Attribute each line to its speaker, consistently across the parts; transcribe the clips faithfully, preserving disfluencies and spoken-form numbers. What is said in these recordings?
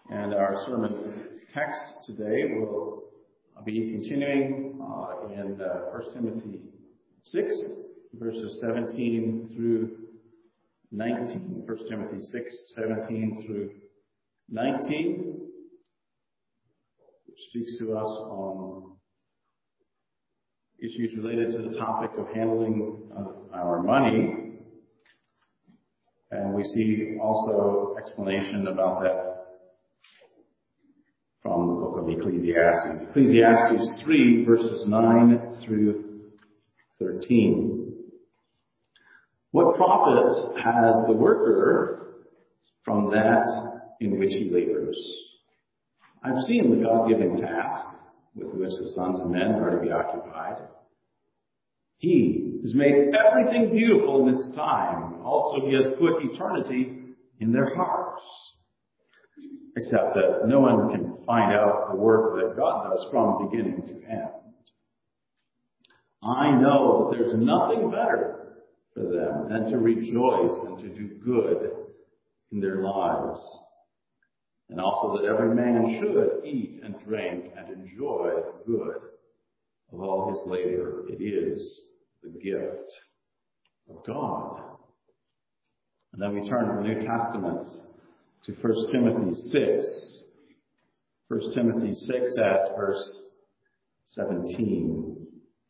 Speaker 1: And our sermon text today will be continuing uh, in uh, First Timothy six, verses seventeen through nineteen. First Timothy six, seventeen through nineteen, which speaks to us on issues related to the topic of handling of our money. And we see also explanation about that from the book of Ecclesiastes. Ecclesiastes three, verses nine through thirteen. What profit has the worker from that in which he labors? I've seen the God-given task with which the sons of men are to be occupied. He has made everything beautiful in its time. Also, he has put eternity in their hearts. Except that no one can find out the work that God does from beginning to end. I know that there's nothing better for them than to rejoice and to do good in their lives. And also that every man should eat and drink and enjoy the good of all his labor. It is the gift of God. And then we turn to the New Testament to First Timothy six. First Timothy six at verse seventeen.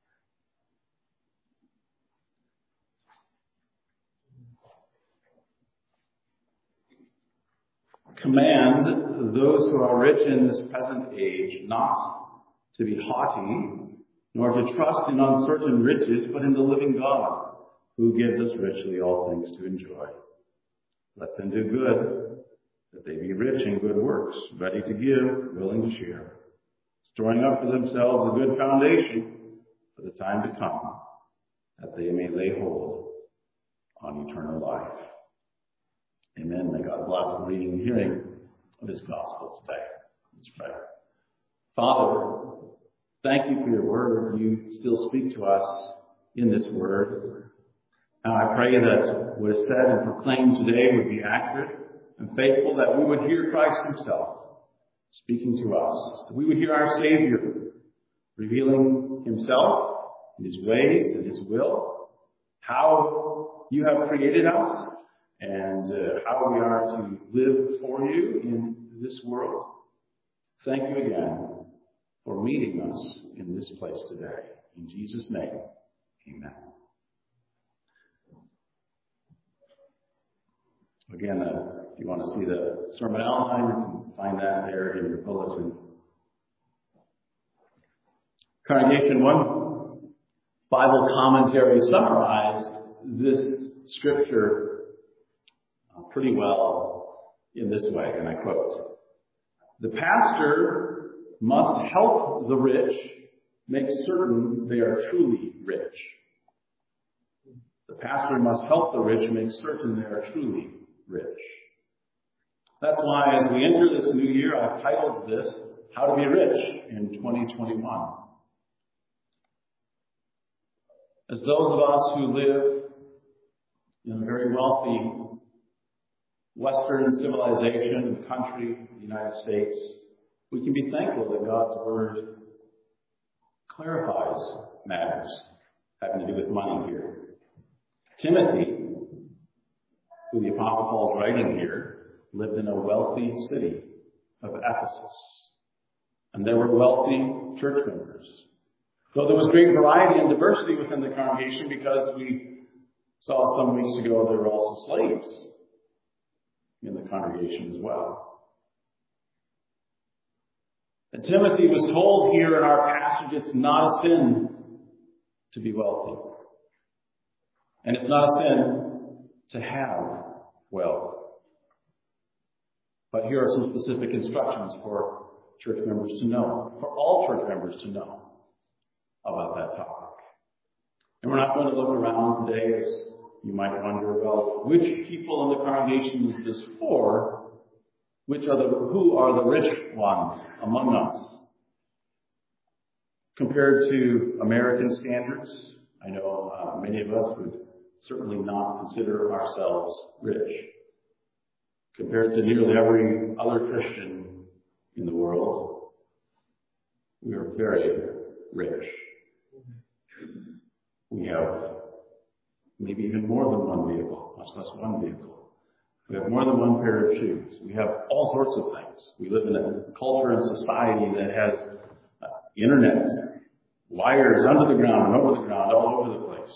Speaker 1: Command those who are rich in this present age not to be haughty, nor to trust in uncertain riches, but in the living God, who gives us richly all things to enjoy. Let them do good, that they be rich in good works, ready to give, willing to share, storing up for themselves a good foundation for the time to come, that they may lay hold on eternal life. Amen. May God bless the reading and hearing of His gospel today. Let's pray. Father, thank you for your word. You still speak to us in this word. Now I pray that what is said and proclaimed today would be accurate and faithful, that we would hear Christ himself speaking to us. That we would hear our Savior revealing himself and his ways and his will, how you have created us, and uh, how we are to live for you in this world. Thank you again for meeting us in this place today. In Jesus' name, amen. Again, uh, if you want to see the sermon outline, you can find that there in your bulletin. Congregation, one Bible commentary summarized this scripture uh, pretty well in this way, and I quote, "The pastor must help the rich make certain they are truly rich. The pastor must help the rich make certain they are truly rich." That's why as we enter this new year, I've titled this, How to Be Rich in twenty twenty-one. As those of us who live in a very wealthy Western civilization and country, the United States, we can be thankful that God's Word clarifies matters having to do with money here. Timothy, who the Apostle Paul is writing here, lived in a wealthy city of Ephesus. And there were wealthy church members. Though there was great variety and diversity within the congregation, because we saw some weeks ago there were also slaves in the congregation as well. And Timothy was told here in our passage it's not a sin to be wealthy. And it's not a sin to have wealth. But here are some specific instructions for church members to know, for all church members to know about that topic. And we're not going to look around today as you might wonder, well, which people in the congregation is this for? Which are the, who are the rich ones among us? Compared to American standards, I know uh, many of us would certainly not consider ourselves rich. compared to nearly every other Christian in the world, we are very rich. We have maybe even more than one vehicle, much less one vehicle. We have more than one pair of shoes. We have all sorts of things. We live in a culture and society that has uh, internet, wires under the ground and over the ground, all over the place.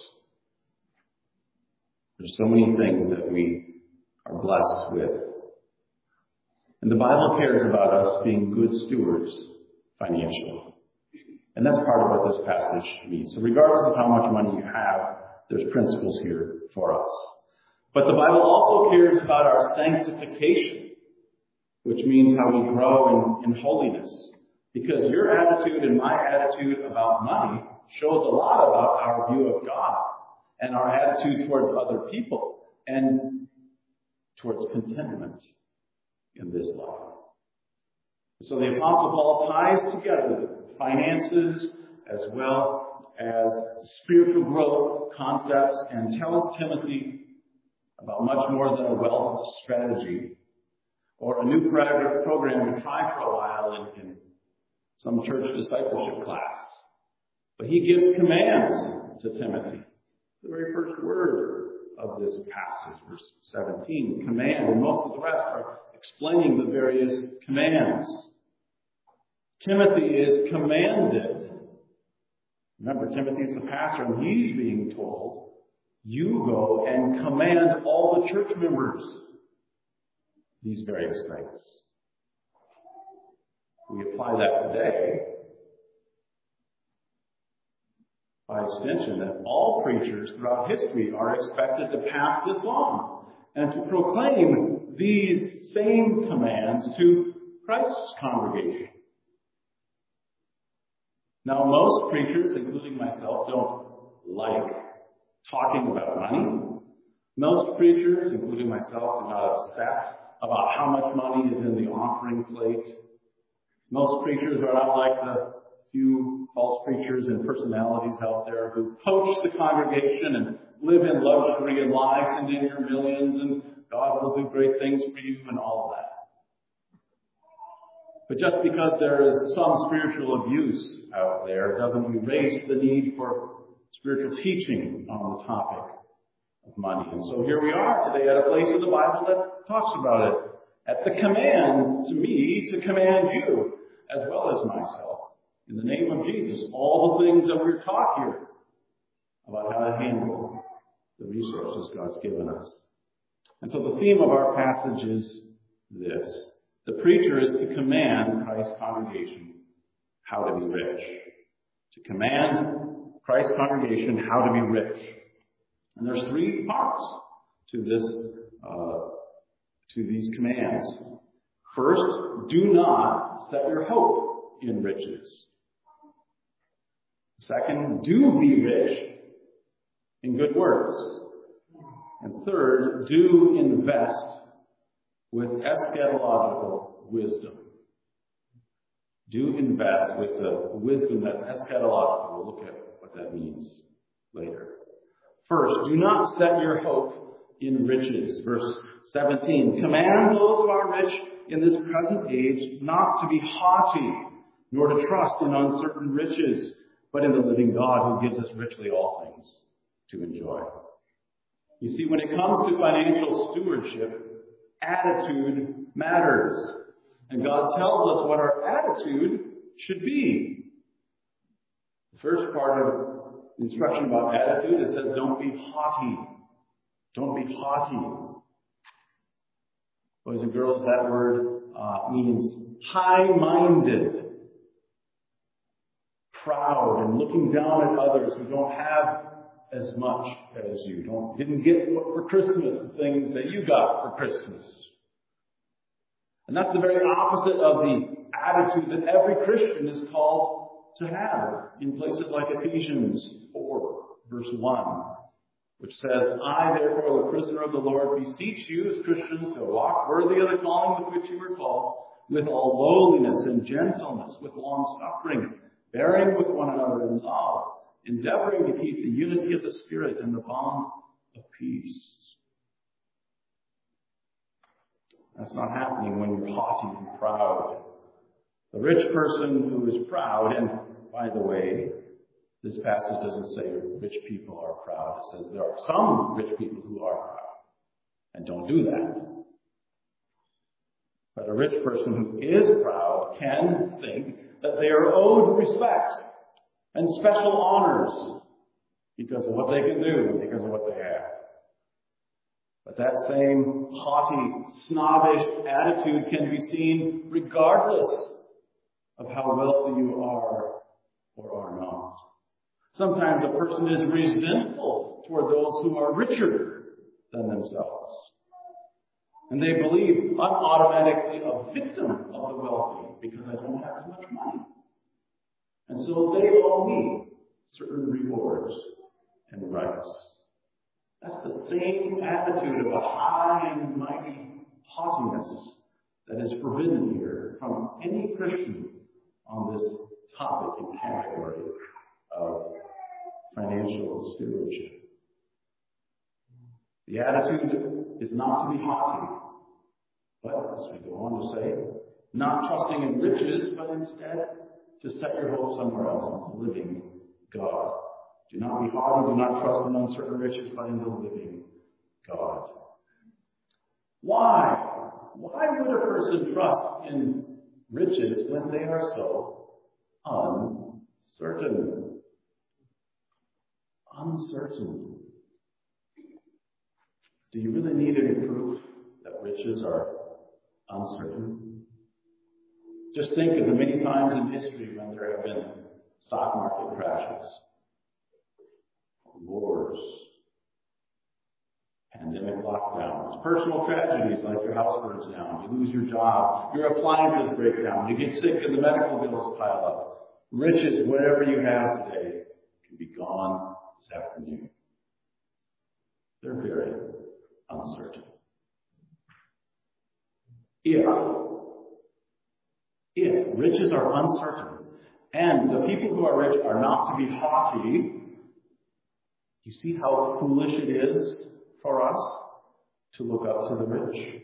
Speaker 1: There's so many things that we are blessed with. And the Bible cares about us being good stewards financially. And that's part of what this passage means. So regardless of how much money you have, there's principles here for us. But the Bible also cares about our sanctification, which means how we grow in, in holiness. Because your attitude and my attitude about money shows a lot about our view of God and our attitude towards other people and towards contentment in this life. So the Apostle Paul ties together finances as well as spiritual growth concepts and tells Timothy about much more than a wealth strategy or a new program to try for a while in, in some church discipleship class. But he gives commands to Timothy. The very first word of this passage, verse seventeen, command, and most of the rest are explaining the various commands. Timothy is commanded. Remember, Timothy's the pastor, and he's being told, you go and command all the church members these various things. We apply that today. By extension, that all preachers throughout history are expected to pass this on and to proclaim these same commands to Christ's congregation. Now, most preachers, including myself, don't like talking about money. Most preachers, including myself, do not obsess about how much money is in the offering plate. Most preachers are not like the few false preachers and personalities out there who poach the congregation and live in luxury and lie, send in your millions, and God will do great things for you and all of that. But just because there is some spiritual abuse out there doesn't erase the need for spiritual teaching on the topic of money. And so here we are today at a place in the Bible that talks about it. At the command to me to command you as well as myself. In the name of Jesus, all the things that we're taught here about how to handle the resources God's given us. And so the theme of our passage is this. The preacher is to command Christ's congregation how to be rich. To command Christ's congregation how to be rich. And there's three parts to this, uh, to these commands. First, do not set your hope in riches. Second, do be rich in good works. And third, do invest with eschatological wisdom. Do invest with the wisdom that's eschatological. We'll look at what that means later. First, do not set your hope in riches. Verse seventeen, command those who are rich in this present age not to be haughty, nor to trust in uncertain riches, but in the living God who gives us richly all things to enjoy. You see, when it comes to financial stewardship, attitude matters. And God tells us what our attitude should be. The first part of the instruction about attitude, it says, don't be haughty. Don't be haughty. Boys and girls, that word uh, means high-minded, proud, and looking down at others who don't have as much as you. Don't didn't get for Christmas the things that you got for Christmas. And that's the very opposite of the attitude that every Christian is called to have in places like Ephesians four, verse one, which says, I, therefore, the prisoner of the Lord, beseech you as Christians to walk worthy of the calling with which you were called, with all lowliness and gentleness, with long-suffering, bearing with one another in love, endeavoring to keep the unity of the Spirit and the bond of peace. That's not happening when you're haughty and proud. The rich person who is proud, and by the way, this passage doesn't say rich people are proud. It says there are some rich people who are proud and don't do that. But a rich person who is proud can think that they are owed respect and special honors because of what they can do and because of what they have. But that same haughty, snobbish attitude can be seen regardless of how wealthy you are or are not. Sometimes a person is resentful toward those who are richer than themselves. And they believe I'm automatically a victim of the wealthy because I don't have as much money. And so they owe me certain rewards and rights. That's the same attitude of a high and mighty haughtiness that is forbidden here from any Christian on this topic and category of financial stewardship. The attitude is not to be haughty, but as we go on to say, not trusting in riches, but instead to set your hope somewhere else on the living God. Do not be haughty, do not trust in uncertain riches, but in the living God. Why? Why would a person trust in riches when they are so uncertain? Uncertain. Do you really need any proof that riches are uncertain? Just think of the many times in history when there have been stock market crashes, wars, pandemic lockdowns, personal tragedies like your house burns down, you lose your job, your appliances break down, you get sick and the medical bills pile up. Riches, whatever you have today, can be gone this afternoon. They're very uncertain. If, if riches are uncertain, and the people who are rich are not to be haughty, you see how foolish it is for us to look up to the rich,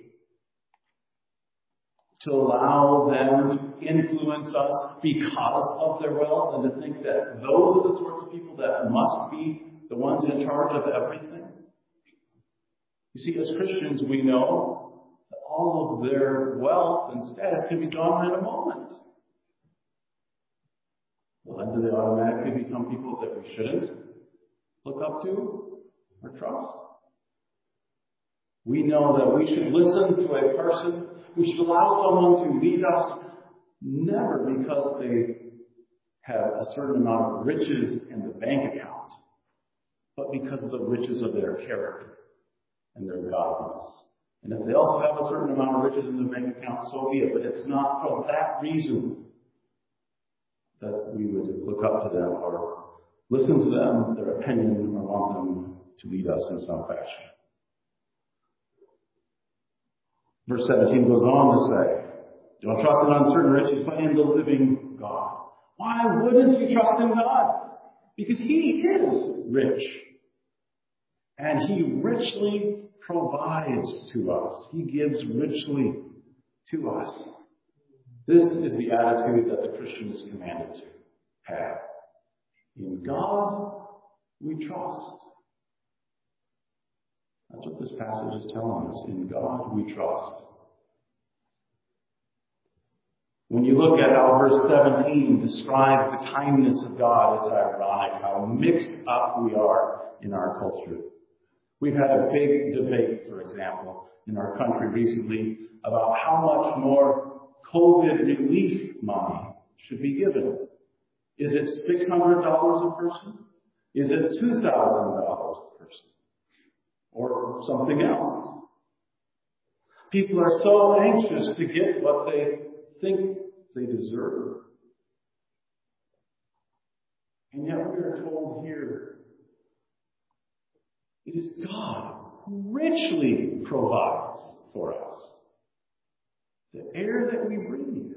Speaker 1: to allow them to influence us because of their wealth, and to think that those are the sorts of people that must be the ones in charge of everything. You see, as Christians, we know that all of their wealth and status can be gone in a moment. Well, then do they automatically become people that we shouldn't look up to or trust? We know that we should listen to a person, we should allow someone to lead us, never because they have a certain amount of riches in the bank account, but because of the riches of their character and their godliness. And if they also have a certain amount of riches in the bank account, so be it. But it's not for that reason that we would look up to them or listen to them, their opinion, or want them to lead us in some fashion. Verse seventeen goes on to say, don't trust in uncertain riches, but in the living God. Why wouldn't you trust in God? Because He is rich. And He richly provides to us. He gives richly to us. This is the attitude that the Christian is commanded to have. In God we trust. That's what this passage is telling us. In God we trust. When you look at how verse seventeen describes the kindness of God, it's ironic how mixed up we are in our culture. We've had a big debate, for example, in our country recently about how much more COVID relief money should be given. Is it six hundred dollars a person? Is it two thousand dollars a person? Or something else? People are so anxious to get what they think they deserve. And yet we are told here, it is God who richly provides for us the air that we breathe,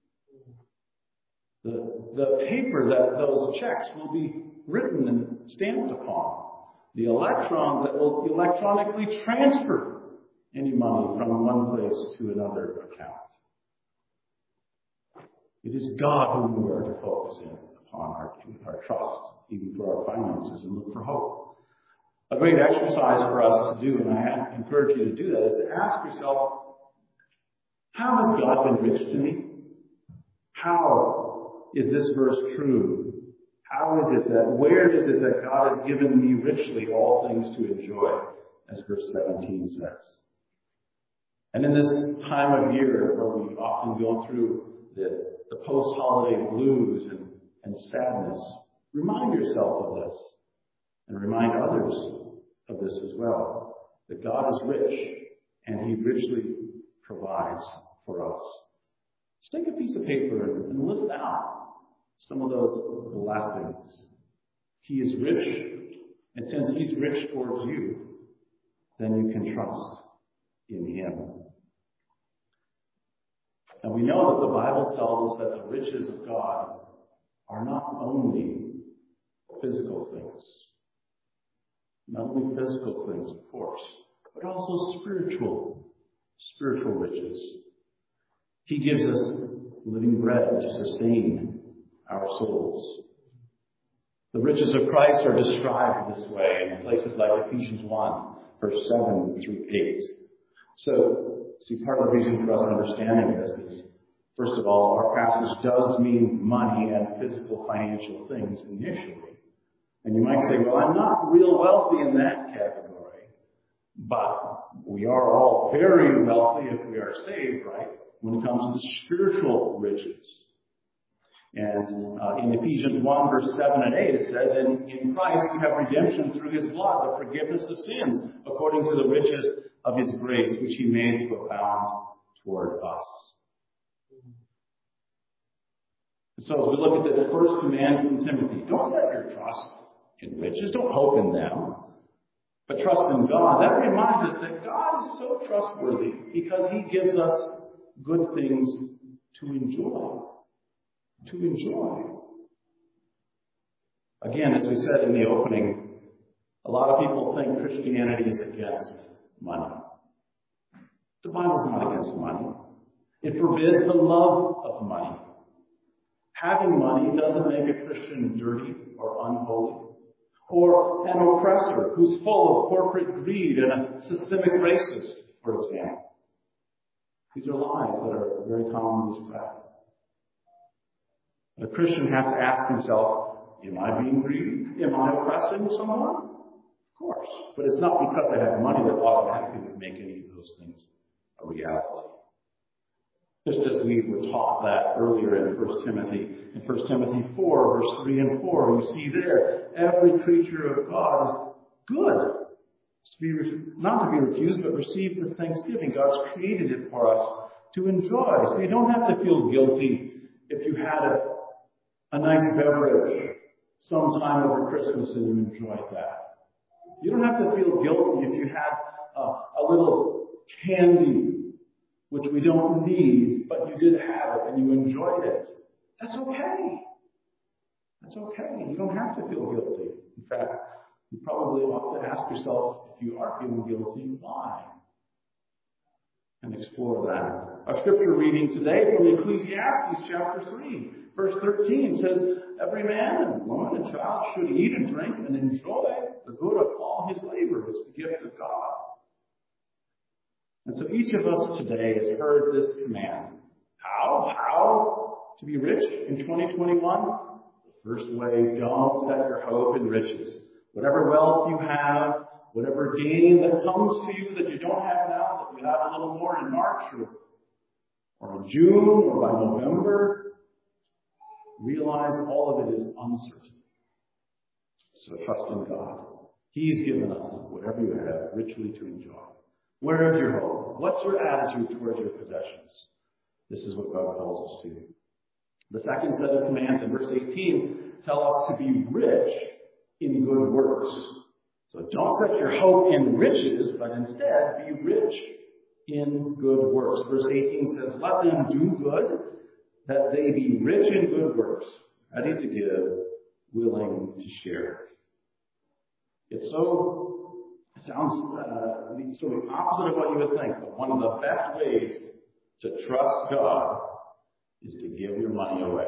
Speaker 1: the, the paper that those checks will be written and stamped upon, the electrons that will electronically transfer any money from one place to another account. It is God whom we are to focus in upon our, our trust, even for our finances, and look for hope. A great exercise for us to do, and I encourage you to do that, is to ask yourself, how has God been rich to me? How is this verse true? How is it that, where is it that God has given me richly all things to enjoy, as verse seventeen says? And in this time of year where we often go through the, the post-holiday blues and, and sadness, remind yourself of this and remind others of this as well, that God is rich and He richly provides for us. Just take a piece of paper and list out some of those blessings. He is rich, and since He's rich towards you, then you can trust in Him. And we know that the Bible tells us that the riches of God are not only physical things, not only physical things, of course, but also spiritual, spiritual riches. He gives us living bread to sustain our souls. The riches of Christ are described this way in places like Ephesians one, verse seven through eight. So, see, part of the reason for us understanding this is, first of all, our passage does mean money and physical financial things initially. And you might say, well, I'm not real wealthy in that category. But we are all very wealthy if we are saved, right? When it comes to the spiritual riches. And uh, in Ephesians one, verse seven and eight, it says, in, in Christ we have redemption through His blood, the forgiveness of sins, according to the riches of His grace, which He made to abound toward us. And so as we look at this first command from Timothy, don't set your trust in riches, don't hope in them, but trust in God. That reminds us that God is so trustworthy because He gives us good things to enjoy. To enjoy. Again, as we said in the opening, a lot of people think Christianity is against money. The Bible's not against money. It forbids the love of money. Having money doesn't make a Christian dirty or unholy, or an oppressor who's full of corporate greed and a systemic racist, for example. These are lies that are very commonly spread. A Christian has to ask himself, am I being greedy? Am I oppressing someone? Of course. But it's not because I have money that automatically would make any of those things a reality. Just as we were taught that earlier in First Timothy. In First Timothy four, verse three and four, you see there, every creature of God is good. It's to be, not to be refused, but received with thanksgiving. God's created it for us to enjoy. So you don't have to feel guilty if you had a a nice beverage sometime over Christmas and you enjoyed that. You don't have to feel guilty if you had a, a little candy, which we don't need, but you did have it and you enjoyed it. That's okay. That's okay. You don't have to feel guilty. In fact, you probably ought to ask yourself, if you are feeling guilty, why? And explore that. Our scripture reading today from Ecclesiastes chapter three. Verse thirteen says, every man and woman and child should eat and drink and enjoy the good of all his labor. It's the gift of God. And so each of us today has heard this command. How? How to be rich in twenty twenty-one? The first way, don't set your hope in riches. Whatever wealth you have, whatever gain that comes to you that you don't have now, that you have a little more in March or, or in June or by November, realize all of it is uncertain. So trust in God. He's given us whatever you have richly to enjoy. Where is your hope? What's your attitude towards your possessions? This is what God calls us to. The second set of commands in verse eighteen tell us to be rich in good works. So don't set your hope in riches, but instead be rich in good works. Verse eighteen says, let them do good, that they be rich in good works, ready to give, willing to share. It's so It sounds uh, sort of opposite of what you would think, but one of the best ways to trust God is to give your money away.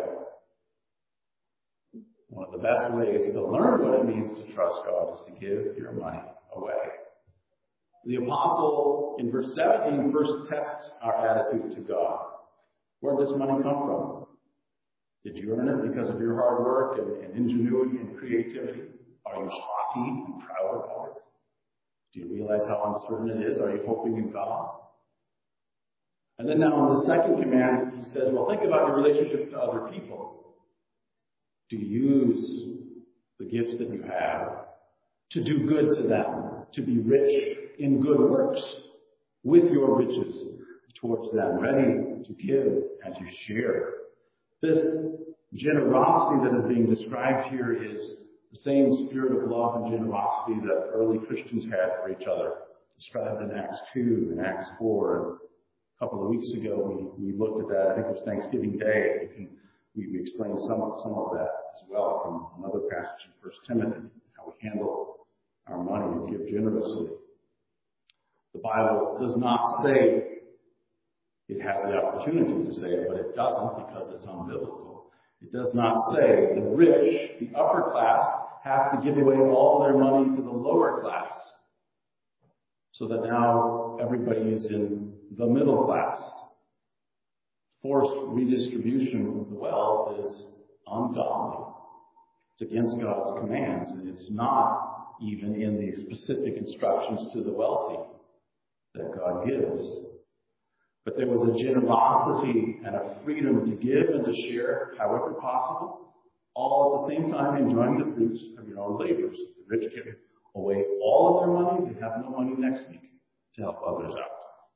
Speaker 1: One of the best ways to learn what it means to trust God is to give your money away. The apostle in verse seventeen first tests our attitude to God. Where does money come from? Did you earn it because of your hard work and, and ingenuity and creativity? Are you haughty and proud about it? Do you realize how uncertain it is? Are you hoping in God? And then now in the second command, he says, well, think about your relationship to other people. Do you use the gifts that you have to do good to them, to be rich in good works with your riches towards them, ready to give and to share? This generosity that is being described here is the same spirit of love and generosity that early Christians had for each other, described in Acts two and Acts four. A couple of weeks ago, we, we looked at that. I think it was Thanksgiving Day. We, can, we, we explained some, some of that as well from another passage in First Timothy, how we handle our money and give generously. The Bible does not say it had the opportunity to say it, but it doesn't because it's unbiblical. It does not say the rich, the upper class, have to give away all their money to the lower class, so that now everybody is in the middle class. Forced redistribution of the wealth is ungodly. It's against God's commands, and it's not even in the specific instructions to the wealthy that God gives. But there was a generosity and a freedom to give and to share however possible, all at the same time enjoying the fruits of your own labors. The rich give away all of their money, they have no money next week to help others out.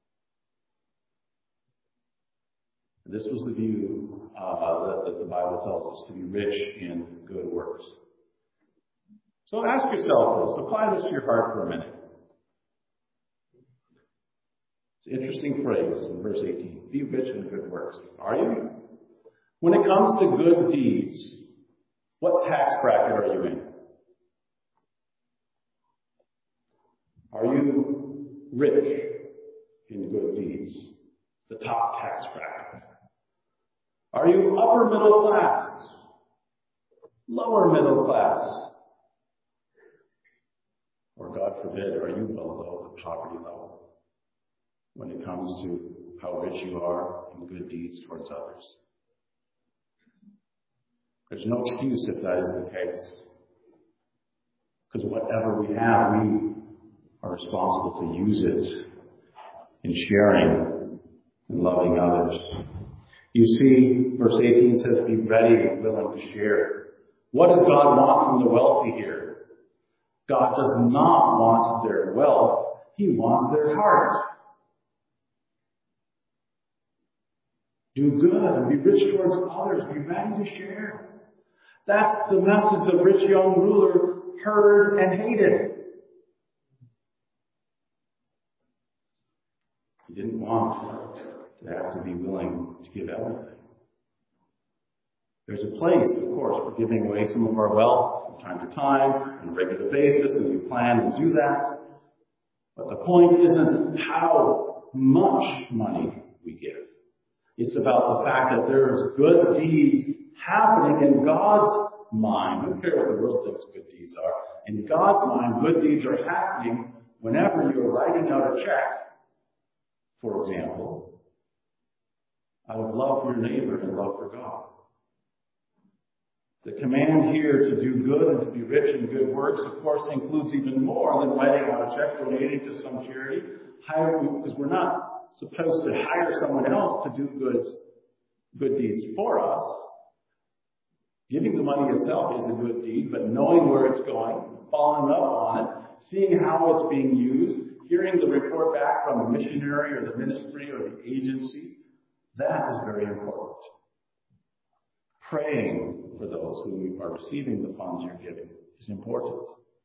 Speaker 1: And this was the view uh, that, that the Bible tells us, to be rich in good works. So ask yourself this, apply this to your heart for a minute. It's an interesting phrase in verse eighteen. Be rich in good works. Are you? When it comes to good deeds, what tax bracket are you in? Are you rich in good deeds? The top tax bracket. Are you upper middle class? Lower middle class? Or God forbid, are you below the poverty level when it comes to how rich you are in good deeds towards others? There's no excuse if that is the case. Because whatever we have, we are responsible to use it in sharing and loving others. You see, verse eighteen says, be ready and willing to share. What does God want from the wealthy here? God does not want their wealth. He wants their heart. Do good and be rich towards others. Be ready to share. That's the message the rich young ruler heard and hated. He didn't want to have to be willing to give everything. There's a place, of course, for giving away some of our wealth from time to time on a regular basis, and we plan to do that. But the point isn't how much money we give. It's about the fact that there's good deeds happening in God's mind. I don't care what the world thinks good deeds are. In God's mind, good deeds are happening whenever you're writing out a check, for example, out of love for your neighbor and love for God. The command here to do good and to be rich in good works, of course, includes even more than writing out a check donating to some charity. Hire, because we're not supposed to hire someone else to do good, good deeds for us. Giving the money itself is a good deed, but knowing where it's going, following up on it, seeing how it's being used, hearing the report back from the missionary or the ministry or the agency, that is very important. Praying for those who are receiving the funds you're giving is important.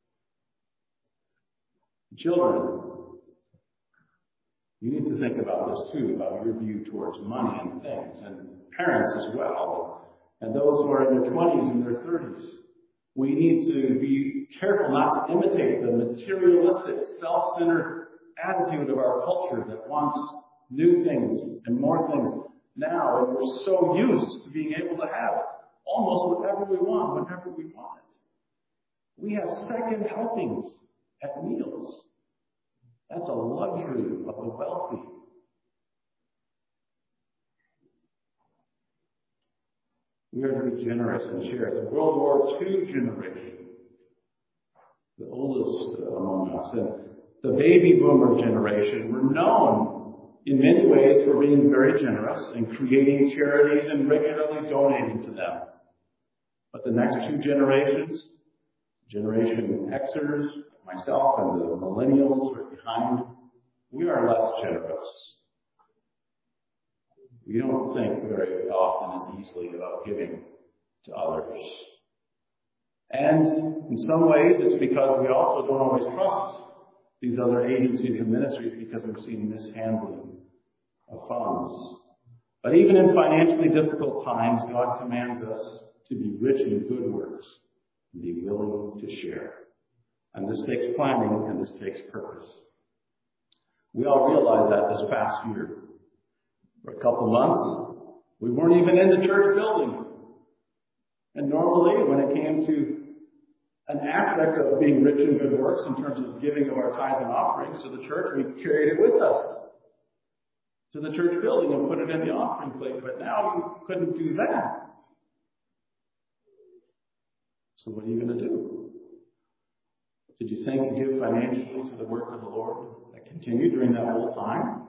Speaker 1: Children, you need to think about this too, about your view towards money and things, and parents as well, and those who are in their twenties and their thirties. We need to be careful not to imitate the materialistic, self-centered attitude of our culture that wants new things and more things now. And we're so used to being able to have almost whatever we want, whenever we want it. We have second helpings at meals. That's a luxury of the wealthy. We are to be generous and share. The World War Two generation, the oldest among us, and the baby boomer generation were known in many ways for being very generous and creating charities and regularly donating to them. But the next two generations, Generation Xers, myself, and the millennials who are behind, we are less generous. We don't think very often as easily about giving to others. And in some ways, it's because we also don't always trust these other agencies and ministries because we've seen mishandling of funds. But even in financially difficult times, God commands us to be rich in good works and be willing to share. And this takes planning and this takes purpose. We all realize that this past year. For a couple months, we weren't even in the church building. And normally, when it came to an aspect of being rich in good works in terms of giving of our tithes and offerings to the church, we carried it with us to the church building and put it in the offering plate. But now you couldn't do that. So what are you going to do? Did you think to give financially to the work of the Lord that continued during that whole time?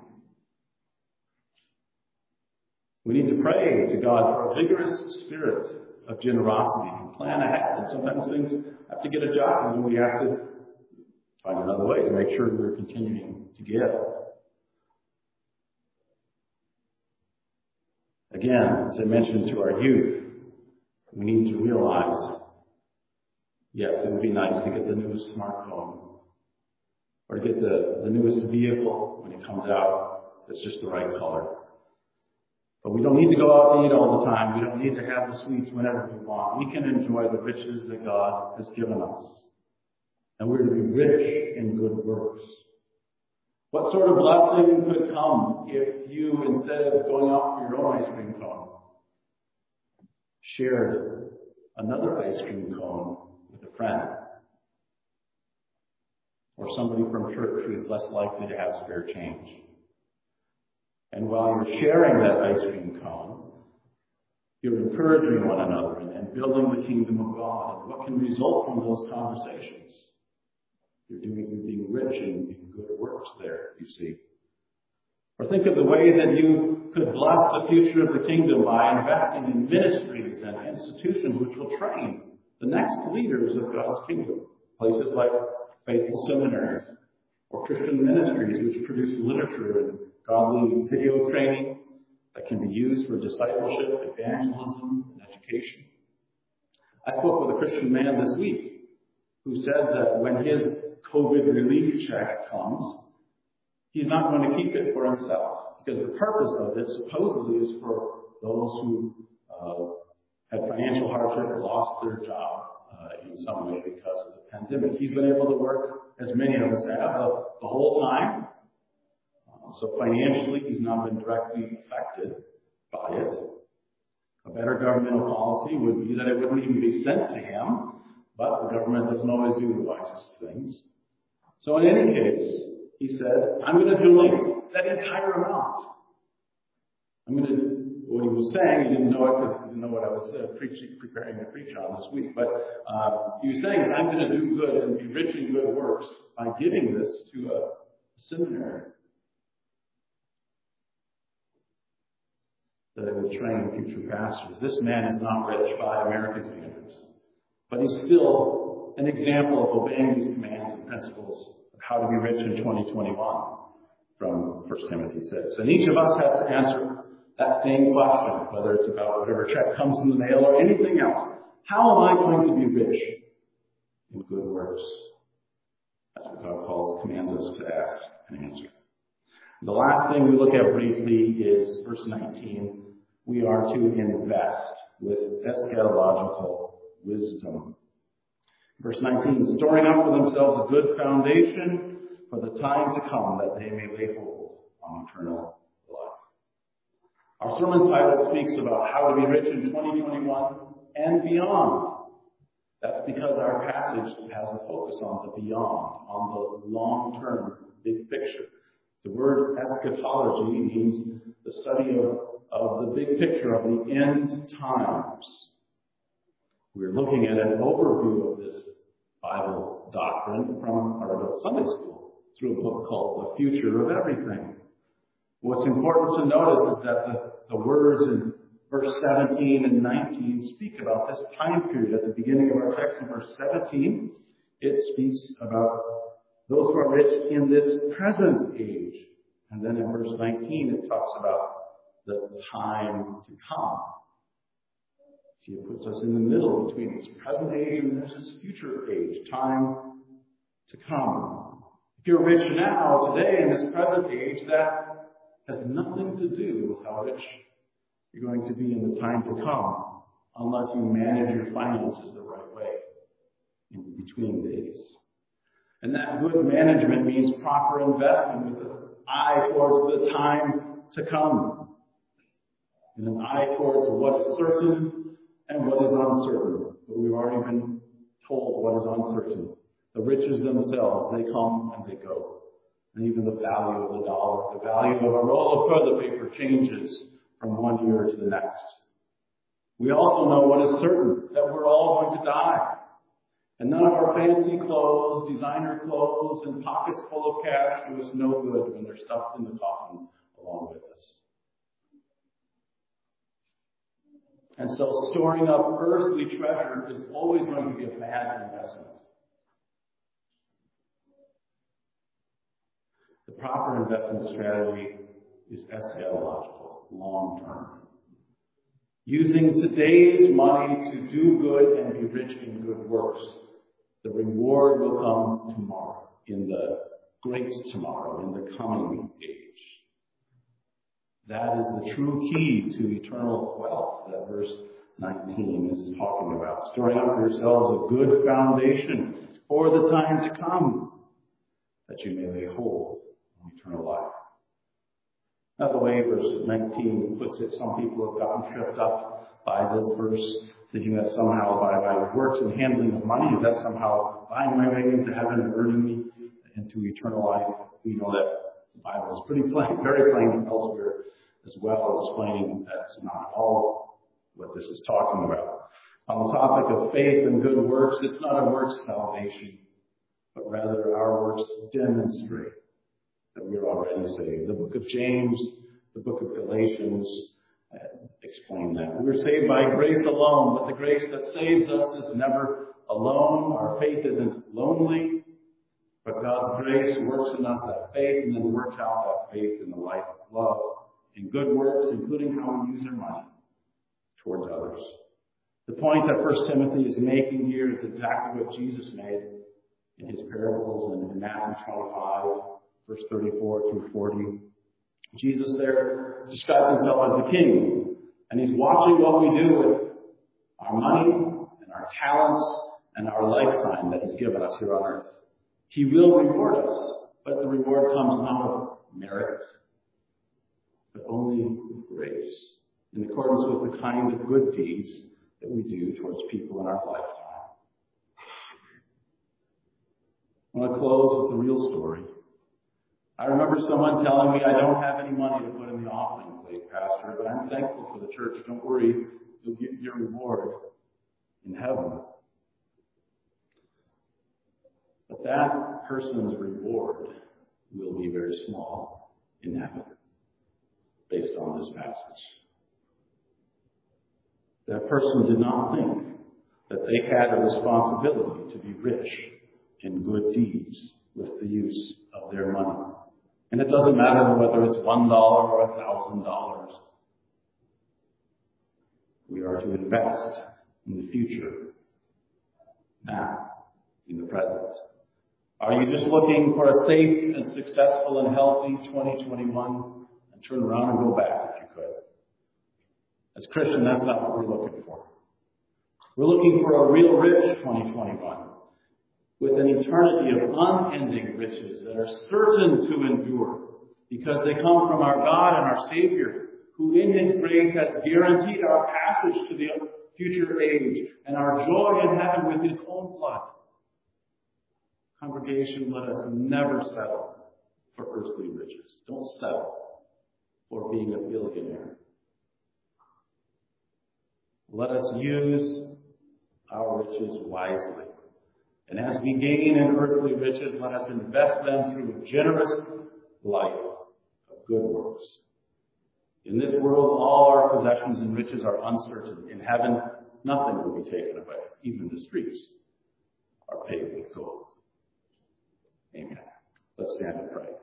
Speaker 1: We need to pray to God for a vigorous spirit of generosity and plan ahead. And sometimes things have to get adjusted and we have to find another way to make sure we're continuing to give. Again, as I mentioned to our youth, we need to realize, yes, it would be nice to get the newest smartphone or to get the, the newest vehicle when it comes out that's just the right color. But we don't need to go out to eat all the time. We don't need to have the sweets whenever we want. We can enjoy the riches that God has given us. And we're to be rich in good works. What sort of blessing could come if you, instead of going out for your own ice cream cone, shared another ice cream cone with a friend? Or somebody from church who is less likely to have spare change. And while you're sharing that ice cream cone, you're encouraging one another and, and building the kingdom of God. And what can result from those conversations? You're doing, you're being rich in, in good works there, you see. Or think of the way that you could bless the future of the kingdom by investing in ministries and institutions which will train the next leaders of God's kingdom. Places like faithful seminaries or Christian ministries which produce literature and godly video training that can be used for discipleship, evangelism, and education. I spoke with a Christian man this week who said that when his COVID relief check comes, he's not going to keep it for himself because the purpose of it supposedly is for those who uh, had financial hardship or lost their job uh, in some way because of the pandemic. He's been able to work, as many of us have, the, the whole time. So financially, he's not been directly affected by it. A better governmental policy would be that it wouldn't even be sent to him, but the government doesn't always do the wisest things. So in any case, he said, I'm going to donate that entire amount. I'm going to, what he was saying, he didn't know it because he didn't know what I was uh, preaching, preparing to preach on this week, but uh, he was saying that I'm going to do good and be rich in good works by giving this to a seminary that it would train future pastors. This man is not rich by American standards, but he's still an example of obeying these commands and principles of how to be rich in twenty twenty-one from First Timothy six. And each of us has to answer that same question, whether it's about whatever check comes in the mail or anything else. How am I going to be rich in good works? That's what God calls, commands us to ask and answer. The last thing we look at briefly is verse nineteen. We are to invest with eschatological wisdom. Verse nineteen, storing up for themselves a good foundation for the time to come, that they may lay hold on eternal life. Our sermon title speaks about how to be rich in twenty twenty-one and beyond. That's because our passage has a focus on the beyond, on the long-term, big picture. The word eschatology means the study of, of the big picture of the end times. We're looking at an overview of this Bible doctrine from our adult Sunday school through a book called The Future of Everything. What's important to notice is that the, the words in verse seventeen and nineteen speak about this time period. At the beginning of our text in verse seventeen, it speaks about those who are rich in this present age. And then in verse nineteen, it talks about the time to come. See, it puts us in the middle between this present age and there's this future age, time to come. If you're rich now, today, in this present age, that has nothing to do with how rich you're going to be in the time to come, unless you manage your finances the right way in between days. And that good management means proper investment with an eye towards the time to come, and an eye towards what is certain and what is uncertain. But we've already been told what is uncertain. The riches themselves, they come and they go. And even the value of the dollar, the value of a roll of toilet paper changes from one year to the next. We also know what is certain, that we're all going to die. And none of our fancy clothes, designer clothes, and pockets full of cash do us no good when they're stuffed in the coffin along with us. And so storing up earthly treasure is always going to be a bad investment. The proper investment strategy is eschatological, long-term. Using today's money to do good and be rich in good works. The reward will come tomorrow, in the great tomorrow, in the coming age. That is the true key to eternal wealth that verse nineteen is talking about. Storing up for yourselves a good foundation for the time to come, that you may lay hold on eternal life. Now, the way verse nineteen puts it, some people have gotten tripped up by this verse, thinking that somehow by my works and handling of money, is that somehow buying my way into heaven and earning me into eternal life? We know that the Bible is pretty plain, very plain elsewhere as well, explaining that's not all what this is talking about. On the topic of faith and good works, it's not a works salvation, but rather our works demonstrate that we are already saved. The book of James, the book of Galatians uh, explain that. We're saved by grace alone, but the grace that saves us is never alone. Our faith isn't lonely, but God's grace works in us that faith and then works out that faith in the life of love and good works, including how we use our money towards others. The point that First Timothy is making here is exactly what Jesus made in his parables in Matthew twenty-five, verse thirty-four through forty. Jesus there described himself as the king, and he's watching what we do with our money and our talents and our lifetime that he's given us here on earth. He will reward us, but the reward comes not of merit, but only with grace, in accordance with the kind of good deeds that we do towards people in our lifetime. I want to close with a real story. I remember someone telling me, I don't have any money to put in the offering plate, Pastor, but I'm thankful for the church. Don't worry, you'll get your reward in heaven. But that person's reward will be very small in heaven, based on this passage. That person did not think that they had a responsibility to be rich in good deeds with the use of their money. And it doesn't matter whether it's one dollar or a thousand dollars. We are to invest in the future, now, in the present. Are you just looking for a safe and successful and healthy twenty twenty-one? And turn around and go back if you could. As Christian, that's not what we're looking for. We're looking for a real rich twenty twenty-one. with an eternity of unending riches that are certain to endure, because they come from our God and our Savior, who in His grace has guaranteed our passage to the future age and our joy in heaven with His own blood. Congregation, let us never settle for earthly riches. Don't settle for being a billionaire. Let us use our riches wisely. And as we gain in earthly riches, let us invest them through a generous life of good works. In this world, all our possessions and riches are uncertain. In heaven, nothing will be taken away. Even the streets are paved with gold. Amen. Let's stand and pray.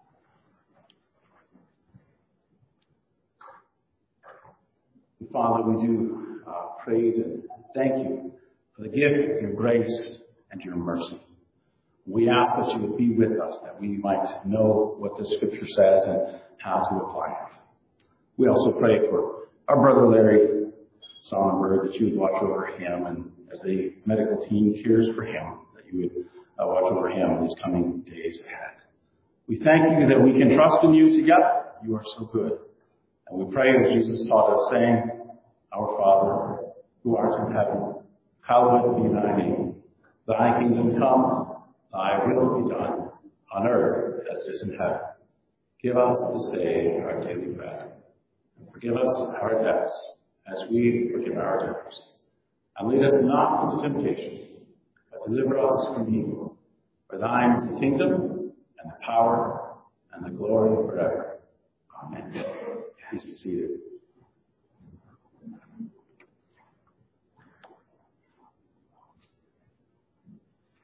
Speaker 1: Father, we do uh, praise and thank you for the gift of your grace and your mercy. We ask that you would be with us, that we might know what the Scripture says and how to apply it. We also pray for our brother Larry Sonnenberg, that you would watch over him, and as the medical team cares for him, that you would uh, watch over him in these coming days ahead. We thank you that we can trust in you together. You are so good. And we pray as Jesus taught us, saying, Our Father, who art in heaven, hallowed be thy name. Thy kingdom come, thy will be done, on earth as it is in heaven. Give us this day our daily bread. And forgive us our debts, as we forgive our debtors. And lead us not into temptation, but deliver us from evil. For thine is the kingdom, and the power, and the glory forever. Amen. Please be seated.